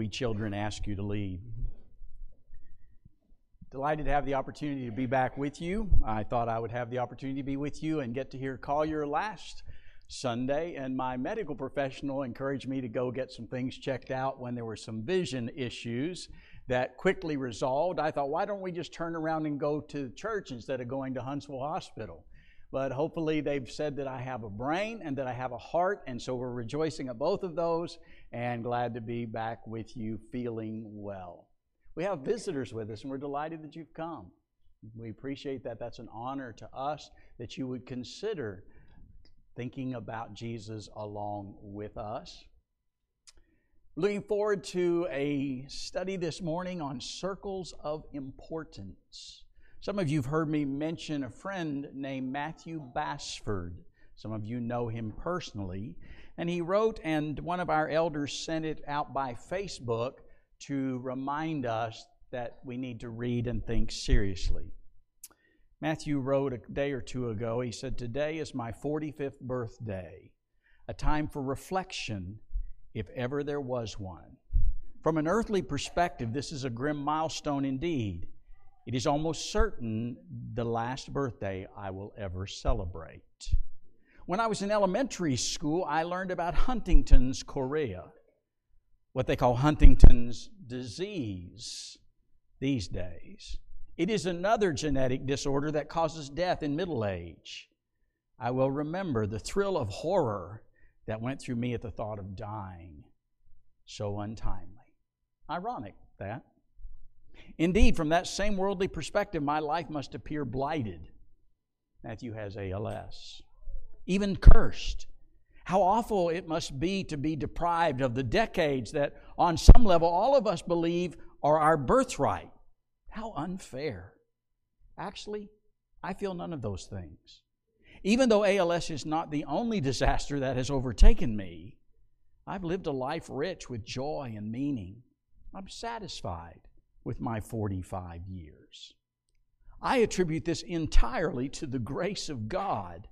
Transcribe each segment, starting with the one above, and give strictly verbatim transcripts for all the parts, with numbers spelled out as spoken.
we children ask you to lead. Delighted to have the opportunity to be back with you. I thought I would have the opportunity to be with you and get to hear Collier last Sunday, and my medical professional encouraged me to go get some things checked out when there were some vision issues that quickly resolved. I thought, why don't we just turn around and go to church instead of going to Huntsville Hospital? But hopefully they've said that I have a brain and that I have a heart, and so we're rejoicing at both of those and glad to be back with you feeling well. We have visitors with us, and we're delighted that you've come. We appreciate that. That's an honor to us that you would consider thinking about Jesus along with us. Looking forward to a study this morning on circles of importance. Some of you have heard me mention a friend named Matthew Bassford. Some of you know him personally. And he wrote, and one of our elders sent it out by Facebook to remind us that we need to read and think seriously. Matthew wrote a day or two ago, he said, "Today is my forty-fifth birthday, a time for reflection, if ever there was one. From an earthly perspective, this is a grim milestone indeed. It is almost certain the last birthday I will ever celebrate. When I was in elementary school, I learned about Huntington's chorea, what they call Huntington's disease these days. It is another genetic disorder that causes death in middle age. I will remember the thrill of horror that went through me at the thought of dying. So untimely." Ironic, that. Indeed, from that same worldly perspective, my life must appear blighted. Matthew has A L S. Even cursed. How awful it must be to be deprived of the decades that, on some level, all of us believe are our birthright. How unfair. Actually, I feel none of those things. Even though A L S is not the only disaster that has overtaken me, I've lived a life rich with joy and meaning. I'm satisfied with my forty-five years. I attribute this entirely to the grace of God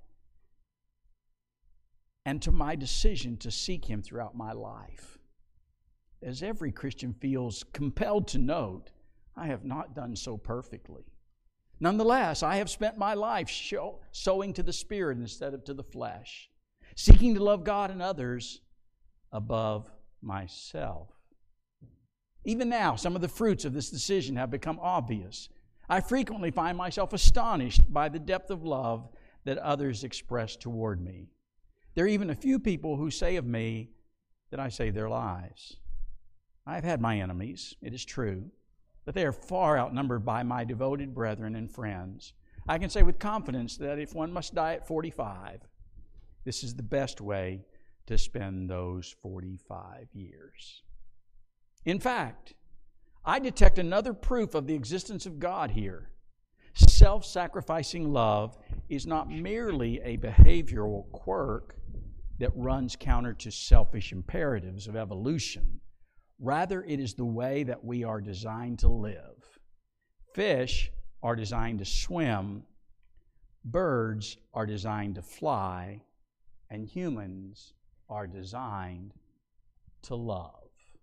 and to my decision to seek Him throughout my life. As every Christian feels compelled to note, I have not done so perfectly. Nonetheless, I have spent my life show, sowing to the Spirit instead of to the flesh, seeking to love God and others above myself. Even now, some of the fruits of this decision have become obvious. I frequently find myself astonished by the depth of love that others express toward me. There are even a few people who say of me that I save their lives. I have had my enemies, it is true, but they are far outnumbered by my devoted brethren and friends. I can say with confidence that if one must die at forty-five, this is the best way to spend those forty-five years. In fact, I detect another proof of the existence of God here. Self-sacrificing love is not merely a behavioral quirk that runs counter to selfish imperatives of evolution. Rather, it is the way that we are designed to live. Fish are designed to swim, birds are designed to fly, and humans are designed to love.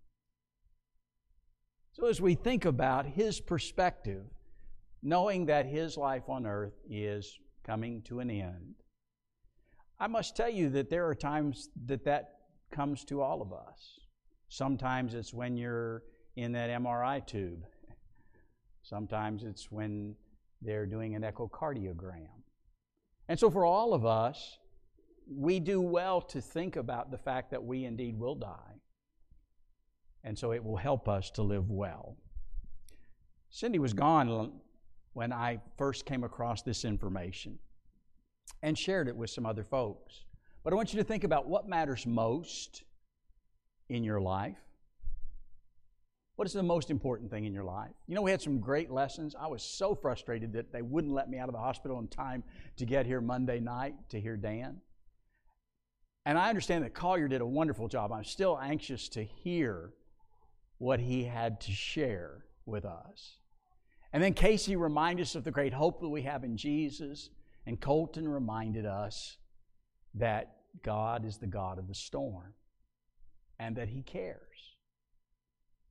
So as we think about His perspective, knowing that His life on earth is coming to an end, I must tell you that there are times that that comes to all of us. Sometimes it's when you're in that M R I tube. Sometimes it's when they're doing an echocardiogram. And so for all of us, we do well to think about the fact that we indeed will die. And so it will help us to live well. Cindy was gone when I first came across this information and shared it with some other folks. But I want you to think about what matters most in your life. What is the most important thing in your life? You know, we had some great lessons. I was so frustrated that they wouldn't let me out of the hospital in time to get here Monday night to hear Dan. And I understand that Collier did a wonderful job. I'm still anxious to hear what he had to share with us. And then Casey reminded us of the great hope that we have in Jesus. And Colton reminded us that God is the God of the storm and that He cares.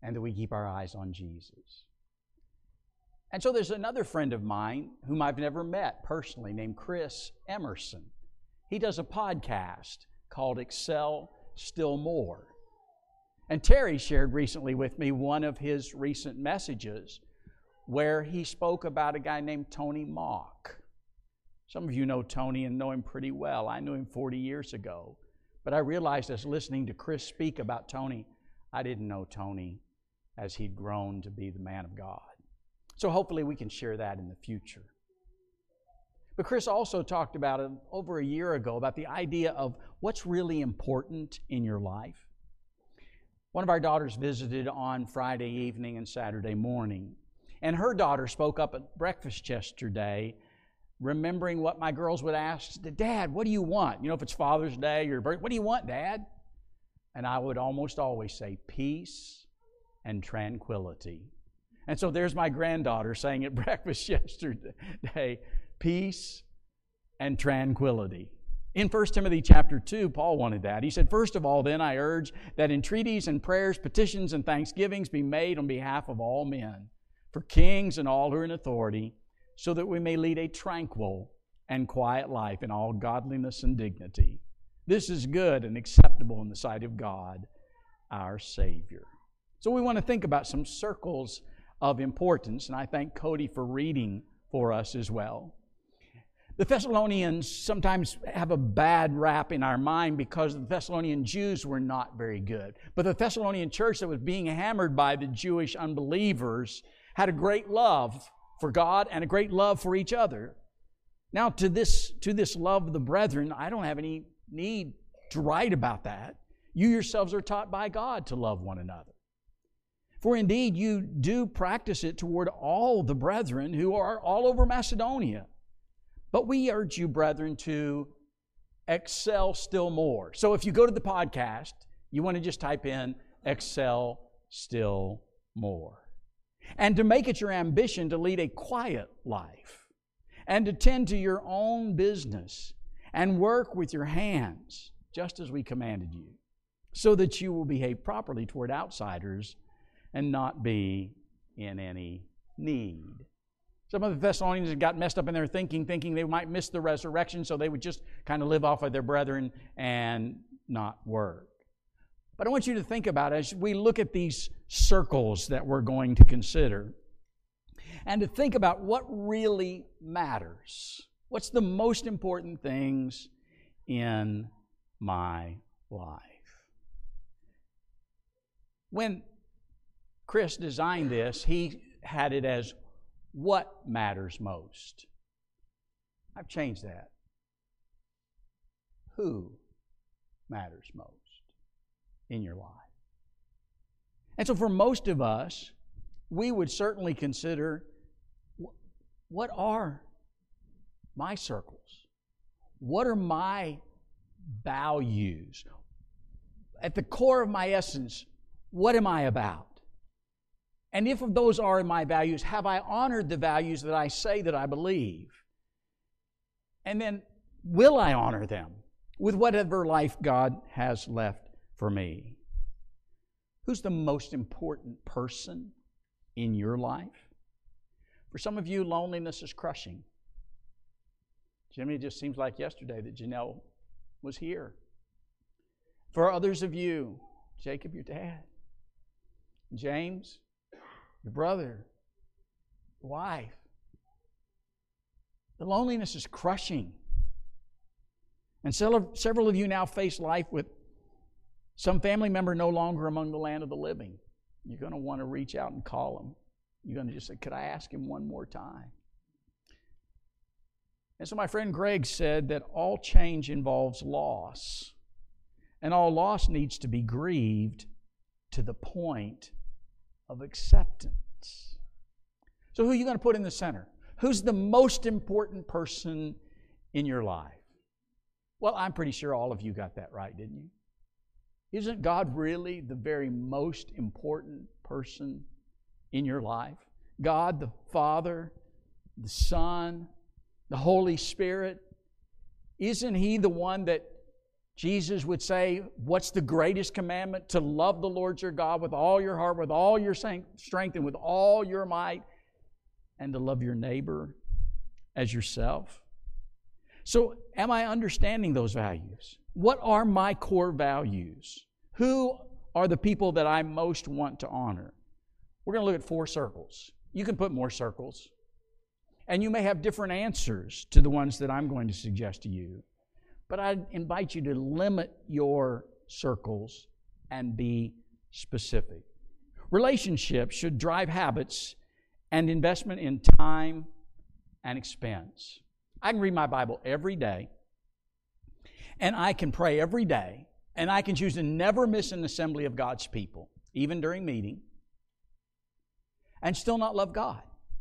and that we keep our eyes on Jesus. And so there's another friend of mine whom I've never met personally named Chris Emerson. He does a podcast called Excel Still More. And Terry shared recently with me one of his recent messages where he spoke about a guy named Tony Mock. Some of you know Tony and know him pretty well. I knew him forty years ago. But I realized as listening to Chris speak about Tony, I didn't know Tony as he'd grown to be the man of God. So hopefully we can share that in the future. But Chris also talked about it over a year ago about the idea of what's really important in your life. One of our daughters visited on Friday evening and Saturday morning. And her daughter spoke up at breakfast yesterday, remembering what my girls would ask, Dad, what do you want? You know, if it's Father's Day or birthday, what do you want, Dad? And I would almost always say peace and tranquility. And so there's my granddaughter saying at breakfast yesterday, peace and tranquility. In First Timothy chapter two, Paul wanted that. He said, first of all, then I urge that entreaties and prayers, petitions and thanksgivings be made on behalf of all men, for kings and all who are in authority, so that we may lead a tranquil and quiet life in all godliness and dignity. This is good and acceptable in the sight of God, our Savior. So we want to think about some circles of importance, and I thank Cody for reading for us as well. The Thessalonians sometimes have a bad rap in our mind because the Thessalonian Jews were not very good. But the Thessalonian church that was being hammered by the Jewish unbelievers had a great love for God and a great love for each other. Now, to this, to this love of the brethren, I don't have any need to write about that. You yourselves are taught by God to love one another. For indeed, you do practice it toward all the brethren who are all over Macedonia. But we urge you, brethren, to excel still more. So if you go to the podcast, you want to just type in excel still more. And to make it your ambition to lead a quiet life and to tend to your own business and work with your hands, just as we commanded you, so that you will behave properly toward outsiders and not be in any need. Some of the Thessalonians had got messed up in their thinking, thinking they might miss the resurrection, so they would just kind of live off of their brethren and not work. But I want you to think about it as we look at these circles that we're going to consider, and to think about what really matters. What's the most important things in my life? When Chris designed this, he had it as what matters most. I've changed that. Who matters most in your life? And so for most of us, we would certainly consider, what are my circles? What are my values? At the core of my essence, what am I about? And if those are my values, have I honored the values that I say that I believe? And then, will I honor them with whatever life God has left for me? Who's the most important person in your life? For some of you, loneliness is crushing. Jimmy, it just seems like yesterday that Janelle was here. For others of you, Jacob, your dad, James, your brother, your wife. The loneliness is crushing. And several of you now face life with some family member no longer among the land of the living. You're going to want to reach out and call them. You're going to just say, could I ask him one more time? And so my friend Greg said that all change involves loss. And all loss needs to be grieved to the point of acceptance. So who are you going to put in the center? Who's the most important person in your life? Well, I'm pretty sure all of you got that right, didn't you? Isn't God really the very most important person in your life? God, the Father, the Son, the Holy Spirit. Isn't He the one that Jesus would say, what's the greatest commandment? To love the Lord your God with all your heart, with all your strength, and with all your might, and to love your neighbor as yourself. So, am I understanding those values? What are my core values? Who are the people that I most want to honor? We're going to look at four circles. You can put more circles. And you may have different answers to the ones that I'm going to suggest to you. But I invite you to limit your circles and be specific. Relationships should drive habits and investment in time and expense. I can read my Bible every day, and I can pray every day, and I can choose to never miss an assembly of God's people, even during meeting, and still not love God.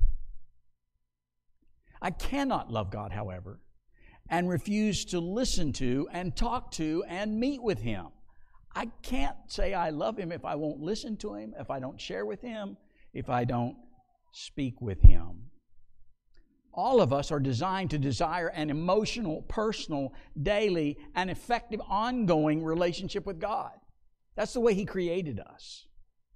I cannot love God, however, and refuse to listen to and talk to and meet with Him. I can't say I love Him if I won't listen to Him, if I don't share with Him, if I don't speak with Him. All of us are designed to desire an emotional, personal, daily, and effective ongoing relationship with God. That's the way He created us.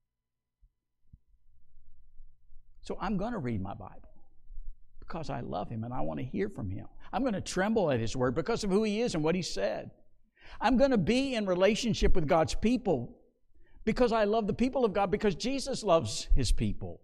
So I'm going to read my Bible because I love Him and I want to hear from Him. I'm going to tremble at His Word because of who He is and what He said. I'm going to be in relationship with God's people because I love the people of God, because Jesus loves His people.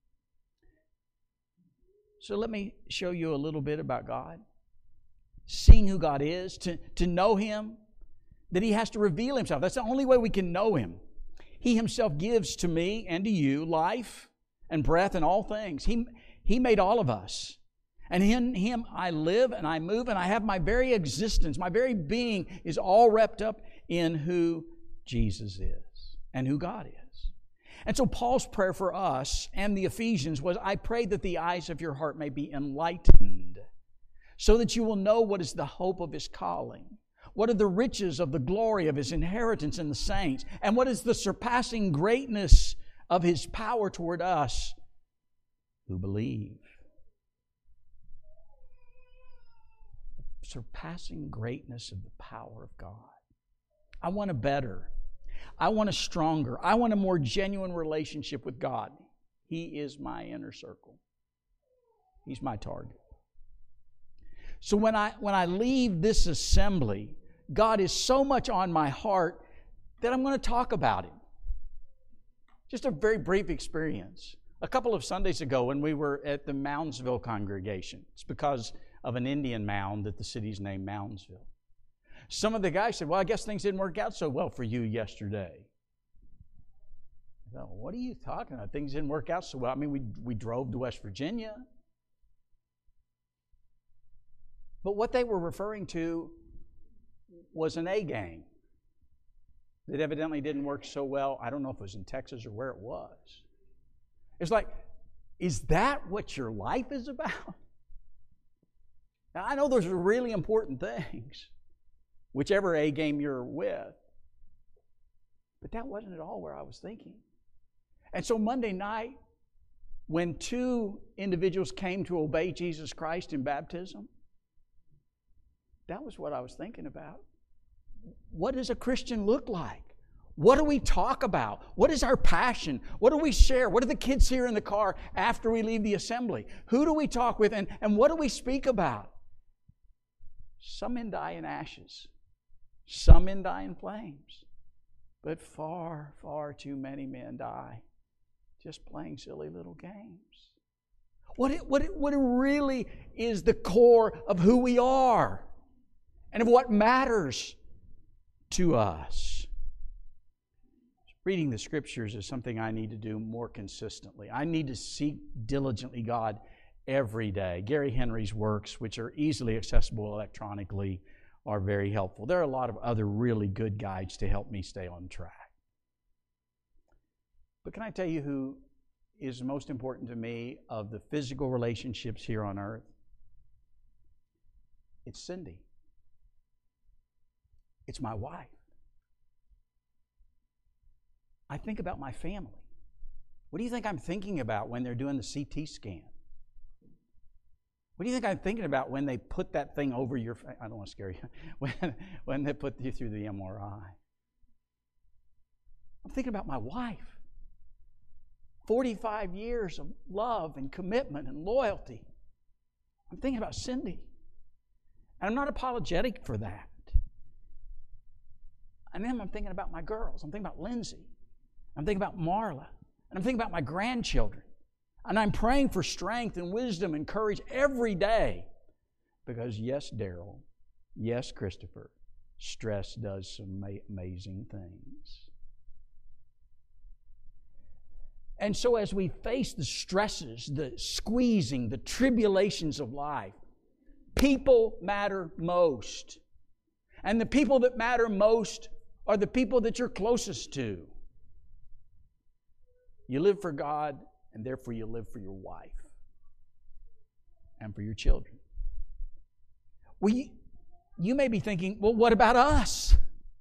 So let me show you a little bit about God. Seeing who God is, to, to know Him, that He has to reveal Himself. That's the only way we can know Him. He Himself gives to me and to you life and breath and all things. He, he made all of us. And in Him I live and I move and I have my very existence, my very being is all wrapped up in who Jesus is and who God is. And so Paul's prayer for us and the Ephesians was, I pray that the eyes of your heart may be enlightened, so that you will know what is the hope of His calling, what are the riches of the glory of His inheritance in the saints, and what is the surpassing greatness of His power toward us who believe. Surpassing greatness of the power of God. I want a better, I want a stronger, I want a more genuine relationship with God. He is my inner circle. He's my target. So when I when I leave this assembly, God is so much on my heart that I'm going to talk about Him. Just a very brief experience. A couple of Sundays ago when we were at the Moundsville congregation, it's because of an Indian mound that the city's named Moundsville. Some of the guys said, well, I guess things didn't work out so well for you yesterday. I thought, what are you talking about? Things didn't work out so well. I mean, we, we drove to West Virginia. But what they were referring to was an A game that evidently didn't work so well. I don't know if it was in Texas or where it was. It's like, is that what your life is about? Now, I know those are really important things, whichever A game you're with. But that wasn't at all where I was thinking. And so Monday night, when two individuals came to obey Jesus Christ in baptism, that was what I was thinking about. What does a Christian look like? What do we talk about? What is our passion? What do we share? What do the kids hear in the car after we leave the assembly? Who do we talk with, and, and what do we speak about? Some men die in ashes. Some men die in flames. But far, far too many men die just playing silly little games. What it, what it, what it really is the core of who we are and of what matters to us. Reading the Scriptures is something I need to do more consistently. I need to seek diligently God every day. Gary Henry's works, which are easily accessible electronically, are very helpful. There are a lot of other really good guides to help me stay on track. But can I tell you who is most important to me of the physical relationships here on earth? It's Cindy. It's my wife. I think about my family. What do you think I'm thinking about when they're doing the C T scan? What What do you think I'm thinking about when they put that thing over your face? I don't want to scare you. When, when they put you through the M R I. I'm thinking about my wife. forty-five years of love and commitment and loyalty. I'm thinking about Cindy. And I'm not apologetic for that. And then I'm thinking about my girls. I'm thinking about Lindsay. I'm thinking about Marla. And I'm thinking about my grandchildren. And I'm praying for strength and wisdom and courage every day. Because yes, Daryl, yes, Christopher, stress does some amazing things. And so as we face the stresses, the squeezing, the tribulations of life, people matter most. And the people that matter most are the people that you're closest to. You live for God, and therefore you live for your wife and for your children. Well, you, you may be thinking, well, what about us?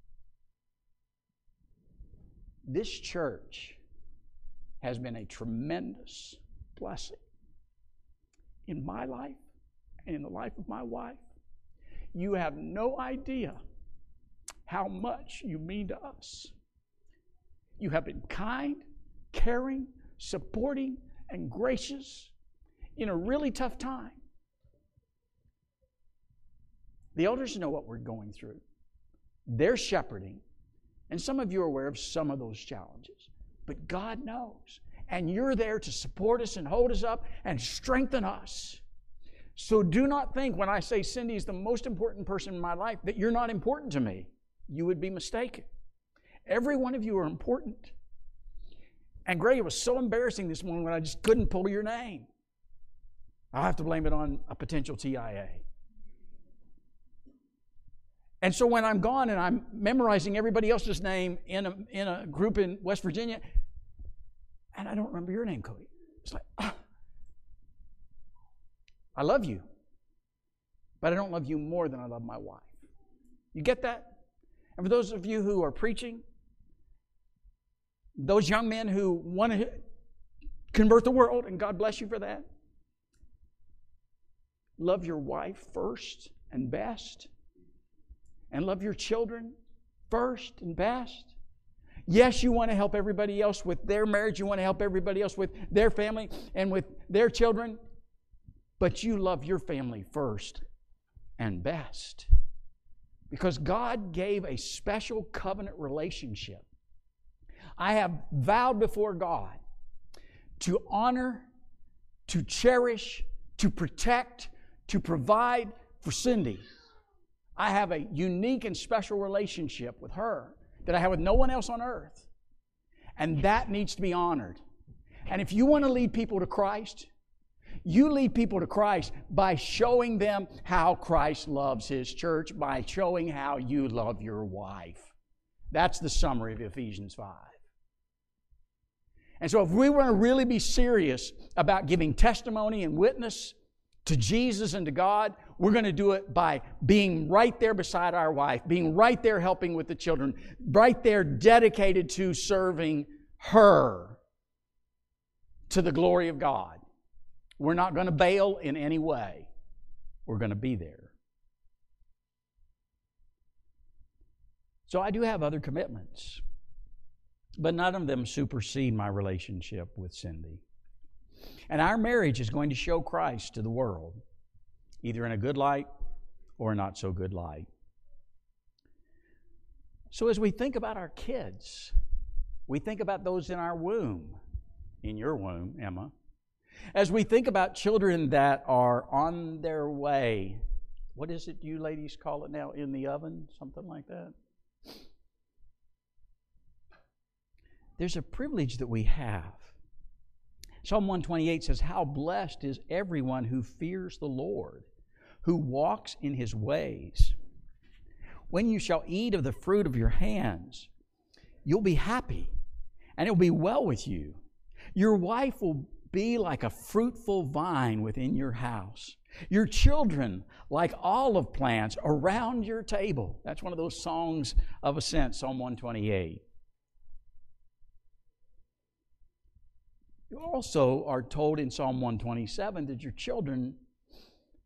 This church has been a tremendous blessing in my life and in the life of my wife. You have no idea how much you mean to us. You have been kind, caring, supporting, and gracious in a really tough time. The elders know what we're going through. They're shepherding, and some of you are aware of some of those challenges. But God knows, and you're there to support us and hold us up and strengthen us. So do not think when I say Cindy is the most important person in my life that you're not important to me. You would be mistaken. Every one of you are important. And Greg, it was so embarrassing this morning when I just couldn't pull your name. I'll have to blame it on a potential T I A. And so when I'm gone and I'm memorizing everybody else's name in a, in a group in West Virginia, and I don't remember your name, Cody. It's like, ah, I love you, but I don't love you more than I love my wife. You get that? And for those of you who are preaching, those young men who want to convert the world, and God bless you for that, love your wife first and best. And love your children first and best. Yes, you want to help everybody else with their marriage. You want to help everybody else with their family and with their children. But you love your family first and best. Because God gave a special covenant relationship. I have vowed before God to honor, to cherish, to protect, to provide for Cindy. I have a unique and special relationship with her that I have with no one else on earth. And that needs to be honored. And if you want to lead people to Christ, you lead people to Christ by showing them how Christ loves His church, by showing how you love your wife. That's the summary of Ephesians five. And so if we want to really be serious about giving testimony and witness to Jesus and to God, we're going to do it by being right there beside our wife, being right there helping with the children, right there dedicated to serving her to the glory of God. We're not going to bail in any way. We're going to be there. So I do have other commitments, but none of them supersede my relationship with Cindy. And our marriage is going to show Christ to the world, either in a good light or a not so good light. So as we think about our kids, we think about those in our womb, in your womb, Emma. As we think about children that are on their way, what is it you ladies call it now, in the oven, something like that? There's a privilege that we have. Psalm one twenty-eight says, "How blessed is everyone who fears the Lord, who walks in His ways. When you shall eat of the fruit of your hands, you'll be happy, and it will be well with you. Your wife will be like a fruitful vine within your house. Your children like olive plants around your table." That's one of those songs of ascent, Psalm one twenty-eight. You also are told in Psalm one twenty-seven that your children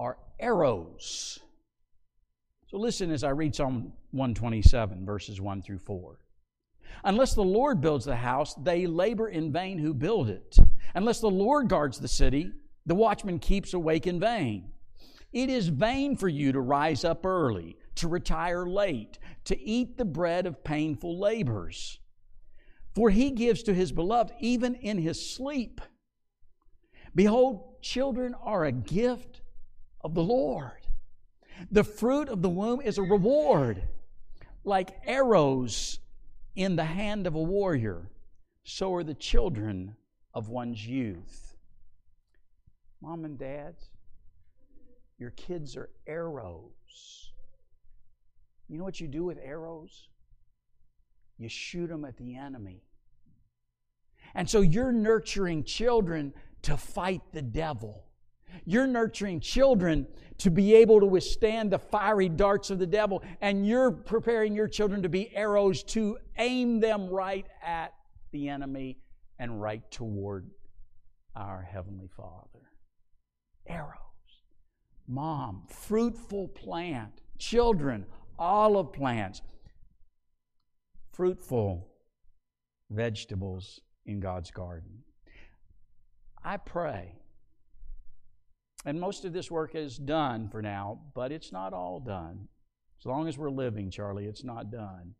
are arrows. So listen as I read Psalm one twenty-seven, verses one through four. Unless the Lord builds the house, they labor in vain who build it. Unless the Lord guards the city, the watchman keeps awake in vain. It is vain for you to rise up early, to retire late, to eat the bread of painful labors. For He gives to His beloved even in His sleep. Behold, children are a gift of the Lord. The fruit of the womb is a reward. Like arrows in the hand of a warrior, so are the children of one's youth. Mom and dads, your kids are arrows. You know what you do with arrows? You shoot them at the enemy. And so you're nurturing children to fight the devil. You're nurturing children to be able to withstand the fiery darts of the devil. And you're preparing your children to be arrows to aim them right at the enemy and right toward our Heavenly Father. Arrows. Mom, fruitful plant. Children, olive plants. Fruitful vegetables in God's garden. I pray, and most of this work is done for now, but it's not all done. As long as we're living, Charlie, it's not done.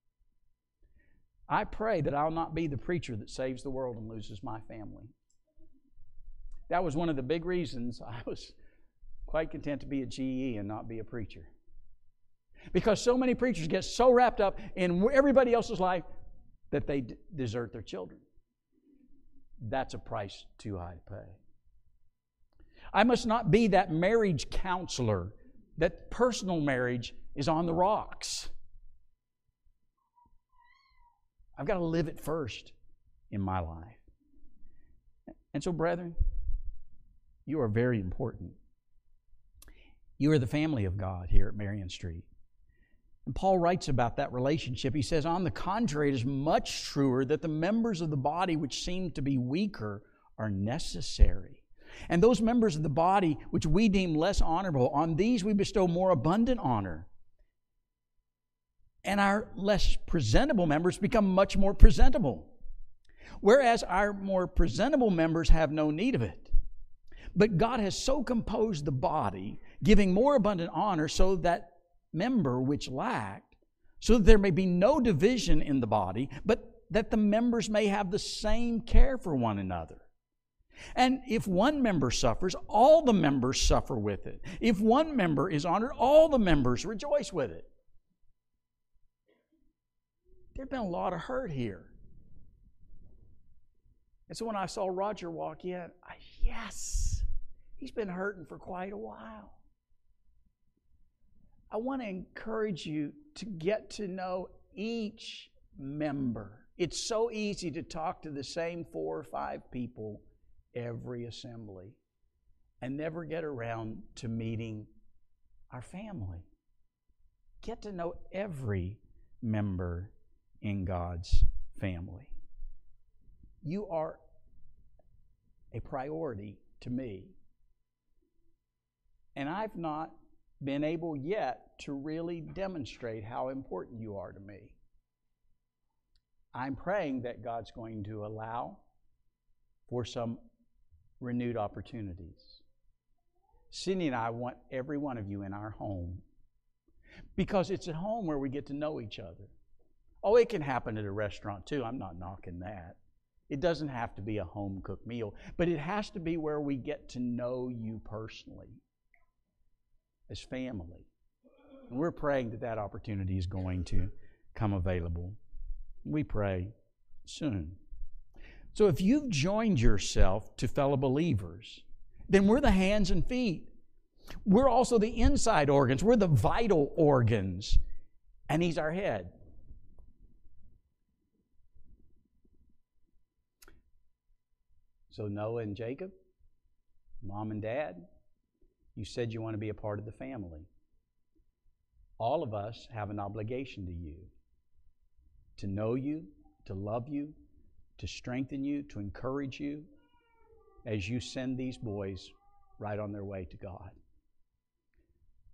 I pray that I'll not be the preacher that saves the world and loses my family. That was one of the big reasons I was quite content to be a G E and not be a preacher. Because so many preachers get so wrapped up in everybody else's life that they d- desert their children. That's a price too high to pay. I must not be that marriage counselor that personal marriage is on the rocks. I've got to live it first in my life. And so, brethren, you are very important. You are the family of God here at Marion Street. And Paul writes about that relationship. He says, on the contrary, it is much truer that the members of the body which seem to be weaker are necessary. And those members of the body which we deem less honorable, on these we bestow more abundant honor. And our less presentable members become much more presentable, whereas our more presentable members have no need of it. But God has so composed the body, giving more abundant honor, so that member which lacked, so that there may be no division in the body, but that the members may have the same care for one another. And if one member suffers, all the members suffer with it. If one member is honored, all the members rejoice with it. There's been a lot of hurt here. And so when I saw Roger walk in, I, yes, he's been hurting for quite a while. I want to encourage you to get to know each member. It's so easy to talk to the same four or five people every assembly and never get around to meeting our family. Get to know every member in God's family. You are a priority to me. And I've not been able yet to really demonstrate how important you are to me. I'm praying that God's going to allow for some renewed opportunities. Cindy and I want every one of you in our home, because it's at home where we get to know each other. Oh, it can happen at a restaurant too. I'm not knocking that. It doesn't have to be a home-cooked meal, but it has to be where we get to know you personally as family. And we're praying that that opportunity is going to come available. We pray soon. So if you've joined yourself to fellow believers, then we're the hands and feet. We're also the inside organs. We're the vital organs. And He's our head. So Noah and Jacob, Mom and Dad, you said you want to be a part of the family. All of us have an obligation to you, to know you, to love you, to strengthen you, to encourage you as you send these boys right on their way to God.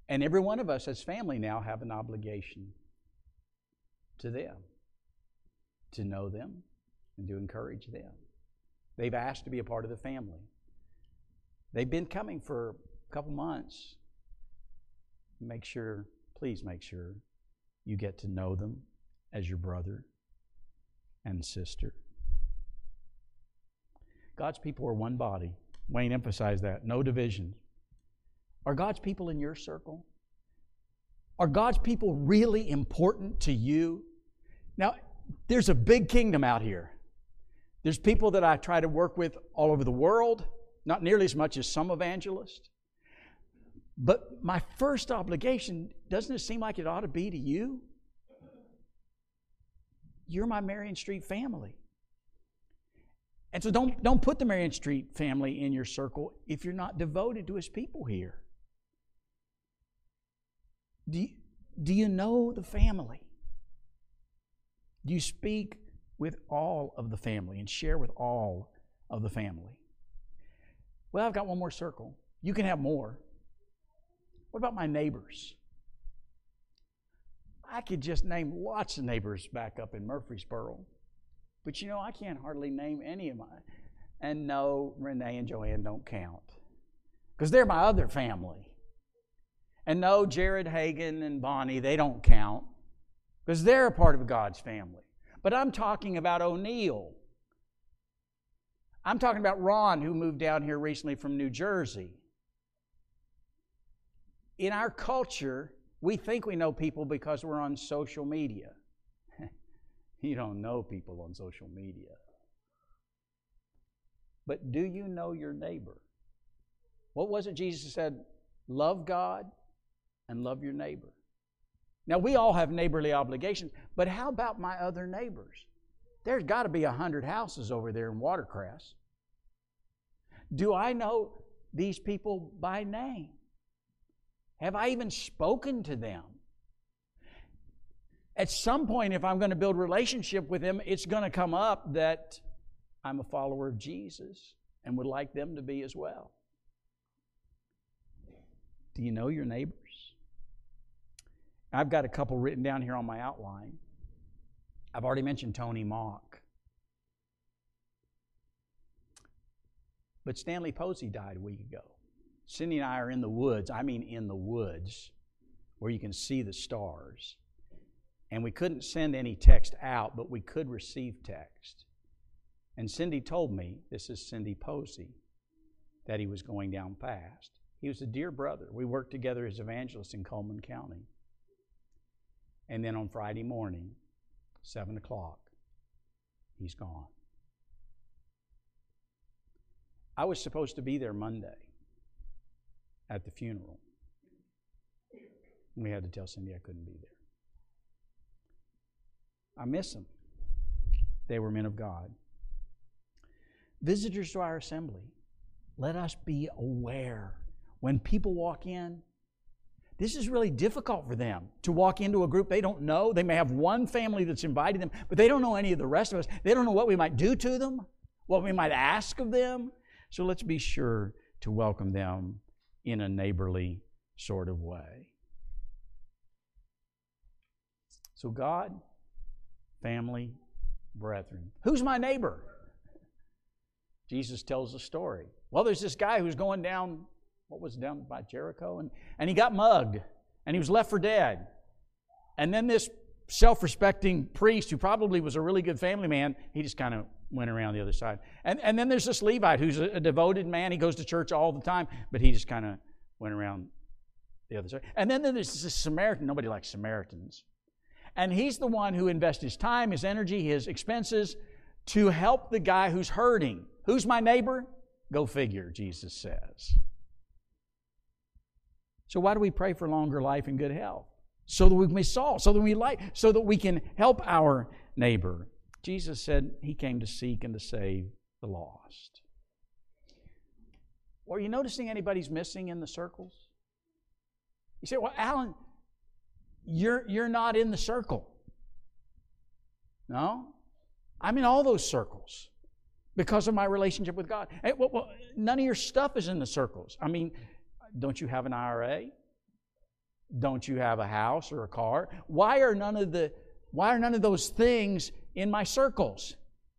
And every one of us as family now have an obligation to them, to know them and to encourage them. They've asked to be a part of the family. They've been coming for a couple months. Make sure, please make sure you get to know them as your brother and sister. God's people are one body. Wayne emphasized that. No division. Are God's people in your circle? Are God's people really important to you? Now, there's a big kingdom out here. There's people that I try to work with all over the world, not nearly as much as some evangelists. But my first obligation, doesn't it seem like it ought to be to you? You're my Marion Street family. And so don't, don't put the Marion Street family in your circle if you're not devoted to His people here. Do you, do you know the family? Do you speak with all of the family and share with all of the family? Well, I've got one more circle. You can have more. What about my neighbors? I could just name lots of neighbors back up in Murfreesboro. But you know, I can't hardly name any of mine. And no, Renee and Joanne don't count. Because they're my other family. And no, Jared Hagan and Bonnie, they don't count. Because they're a part of God's family. But I'm talking about O'Neill. I'm talking about Ron, who moved down here recently from New Jersey. In our culture, we think we know people because we're on social media. You don't know people on social media. But do you know your neighbor? What was it Jesus said? Love God and love your neighbor. Now, we all have neighborly obligations, but how about my other neighbors? There's got to be a hundred houses over there in Watercress. Do I know these people by name? Have I even spoken to them? At some point, if I'm going to build a relationship with them, it's going to come up that I'm a follower of Jesus and would like them to be as well. Do you know your neighbors? I've got a couple written down here on my outline. I've already mentioned Tony Mock. But Stanley Posey died a week ago. Cindy and I are in the woods, I mean in the woods, where you can see the stars. And we couldn't send any text out, but we could receive text. And Cindy told me, this is Cindy Posey, that he was going down fast. He was a dear brother. We worked together as evangelists in Coleman County. And then on Friday morning, seven o'clock, he's gone. I was supposed to be there Monday at the funeral. We had to tell Cindy I couldn't be there. I miss them. They were men of God. Visitors to our assembly, let us be aware. When people walk in, this is really difficult for them to walk into a group they don't know. They may have one family that's invited them, but they don't know any of the rest of us. They don't know what we might do to them, what we might ask of them. So let's be sure to welcome them in a neighborly sort of way. So God, family, brethren. Who's my neighbor? Jesus tells a story. Well, there's this guy who's going down, what was down by Jericho? And, and he got mugged, and he was left for dead. And then this self-respecting priest, who probably was a really good family man, he just kind of went around the other side. And, and then there's this Levite who's a, a devoted man. He goes to church all the time, but he just kind of went around the other side. And then there's this Samaritan. Nobody likes Samaritans. And he's the one who invests his time, his energy, his expenses to help the guy who's hurting. Who's my neighbor? Go figure, Jesus says. So why do we pray for longer life and good health? So that we can be salt, so that we light, so that we can help our neighbor. Jesus said He came to seek and to save the lost. Are you noticing anybody's missing in the circles? You say, well, Alan, you're, you're not in the circle. No, I'm in all those circles because of my relationship with God. Hey, well, well, none of your stuff is in the circles. I mean, don't you have an I R A? Don't you have a house or a car? Why are none of the why are none of those things in my circles?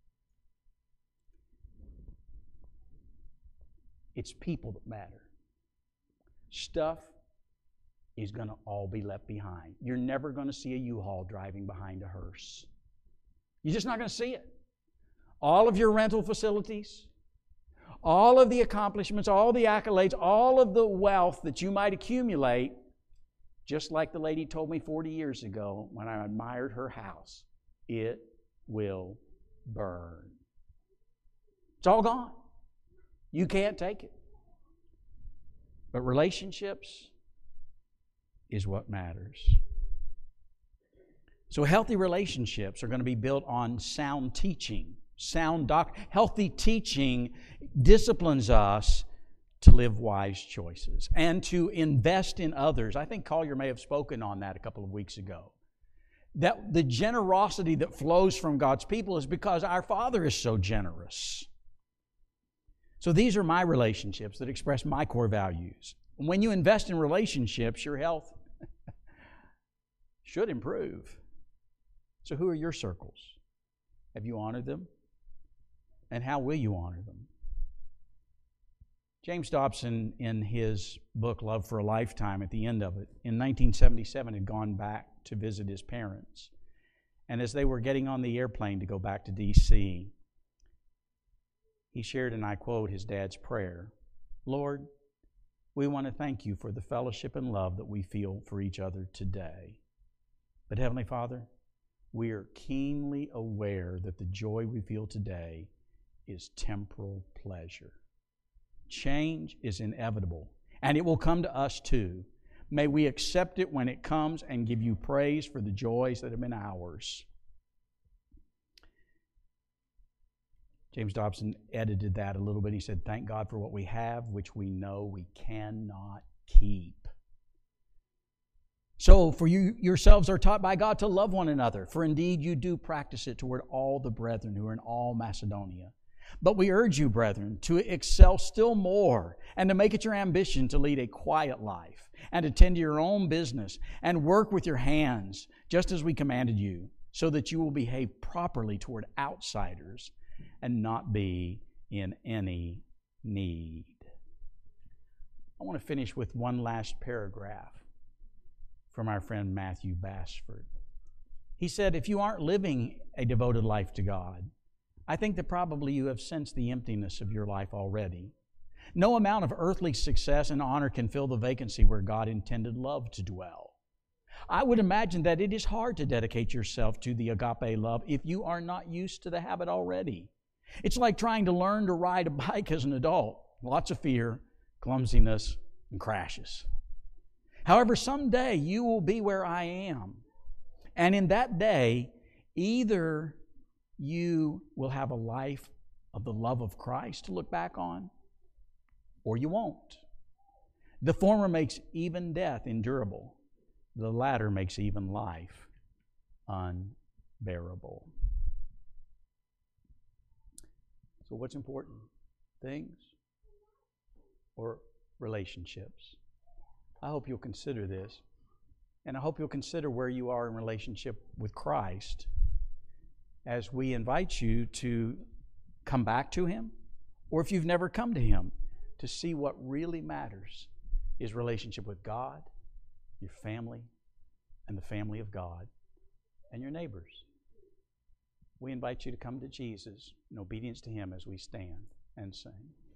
It's people that matter. Stuff is going to all be left behind. You're never going to see a U-Haul driving behind a hearse. You're just not going to see it. All of your rental facilities, all of the accomplishments, all the accolades, all of the wealth that you might accumulate, just like the lady told me forty years ago when I admired her house, it will burn. It's all gone. You can't take it. But relationships is what matters. So healthy relationships are going to be built on sound teaching, sound doctrine. Healthy teaching disciplines us to live wise choices and to invest in others. I think Collier may have spoken on that a couple of weeks ago. That the generosity that flows from God's people is because our Father is so generous. So these are my relationships that express my core values. When you invest in relationships, your health should improve. So who are your circles? Have you honored them? And how will you honor them? James Dobson, in his book, Love for a Lifetime, at the end of it, in nineteen seventy-seven had gone back to visit his parents. And as they were getting on the airplane to go back to D C, he shared, and I quote, his dad's prayer. Lord, we want to thank you for the fellowship and love that we feel for each other today. But Heavenly Father, we are keenly aware that the joy we feel today is temporal pleasure. Change is inevitable, and it will come to us too. May we accept it when it comes and give you praise for the joys that have been ours. James Dobson edited that a little bit. He said, thank God for what we have, which we know we cannot keep. So, for you yourselves are taught by God to love one another, for indeed you do practice it toward all the brethren who are in all Macedonia. But we urge you, brethren, to excel still more and to make it your ambition to lead a quiet life and attend to your own business and work with your hands, just as we commanded you, so that you will behave properly toward outsiders and not be in any need. I want to finish with one last paragraph from our friend Matthew Basford. He said, if you aren't living a devoted life to God, I think that probably you have sensed the emptiness of your life already. No amount of earthly success and honor can fill the vacancy where God intended love to dwell. I would imagine that it is hard to dedicate yourself to the agape love if you are not used to the habit already. It's like trying to learn to ride a bike as an adult. Lots of fear, clumsiness, and crashes. However, someday you will be where I am. And in that day, either you will have a life of the love of Christ to look back on, or you won't. The former makes even death endurable. The latter makes even life unbearable. So what's important? Things or relationships? I hope you'll consider this. And I hope you'll consider where you are in relationship with Christ as we invite you to come back to Him, or if you've never come to Him, to see what really matters is relationship with God, your family, and the family of God, and your neighbors. We invite you to come to Jesus in obedience to Him as we stand and sing.